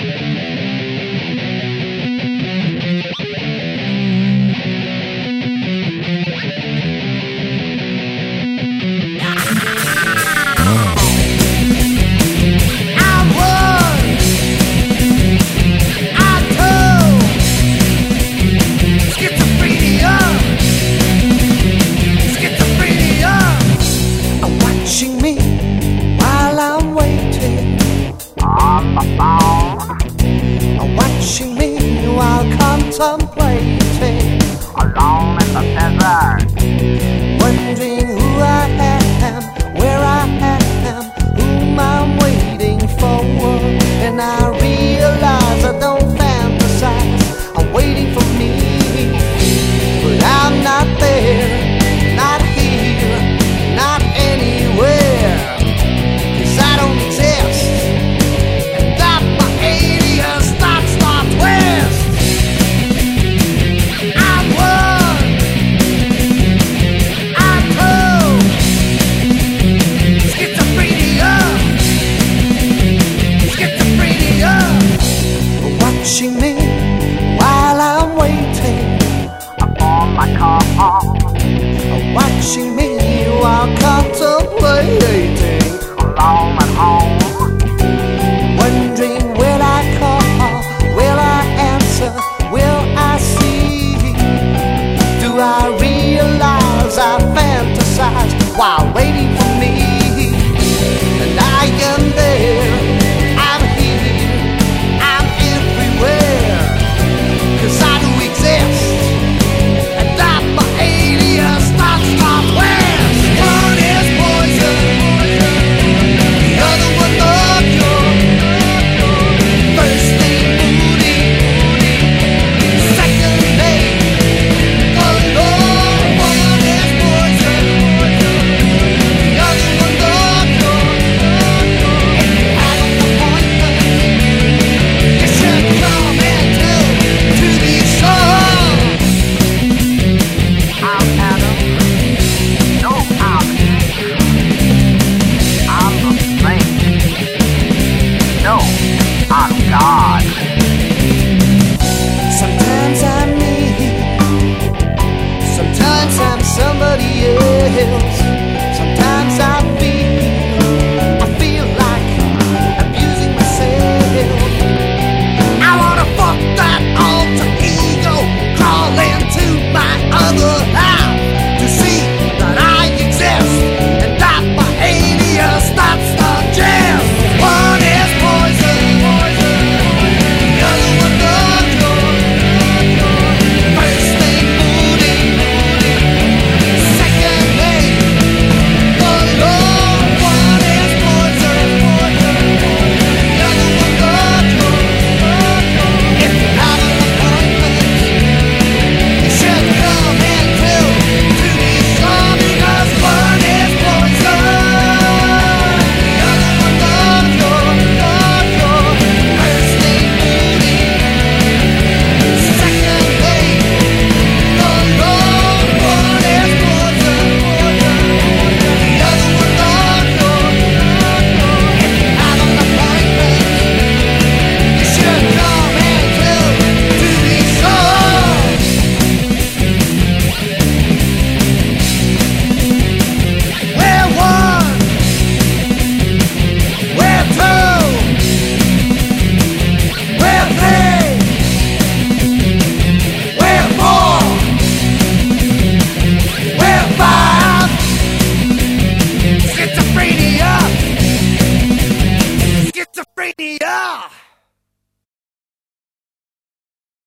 Watching me while contemplating, alone in the desert, wondering who I am, where I am, whom I'm waiting for. And I realize I don't fantasize, I'm waiting for me, but I'm not there, not here, not anywhere, 'cause I don't exist. Watching me while I'm waiting upon my call, watching me while contemplating, alone at home, wondering will I call, will I answer, will I see? Do I realize I fantasize while waiting for me? And I am there, I'm here, I'm everywhere, 'cause I do exist, and I'm my alias, not Southwest. One is poison, the other one not your. First name Moody, second name Alone. One is poison, the other one not your. If you have an appointment, you should come and tell to be sure. I'm Adam, no, I'm Eve, I'm the slave, no, I'm God. Sometimes I'm me, sometimes I'm somebody else. Sometimes I feel like abusing myself. I wanna fuck that alter ego, crawl into my other half to see that I exist, and that my alias that's not jest. One is poison, the other one not yours. First name Moody, second name Alone. One is poison, the other one not yours. If you have an appointment, you should come and tell to be sure, because one is poison, the other one not yours. First name Moody, second name Alone. One is poison, the other one not yours. If you have an appointment, you should come and tell to be sure. We're one, we're two, we're three, we're four, we're five. Schizophrenia, schizophrenia.